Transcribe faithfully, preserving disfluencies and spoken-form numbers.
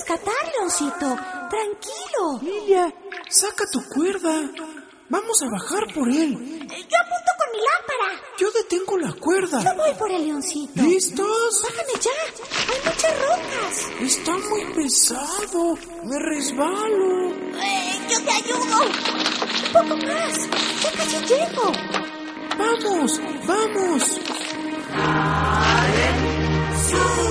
rescatar, Leoncito. Tranquilo. Lilia, saca tu cuerda. Vamos a bajar por él. Yo apunto con mi lámpara. Yo detengo la cuerda. Yo voy por el Leoncito. ¿Listos? Bájame ya. Hay muchas rocas. Está muy pesado. Me resbalo. Eh, yo te ayudo. Un poco más. Ya casi llego. Vamos, vamos. ¡Sube!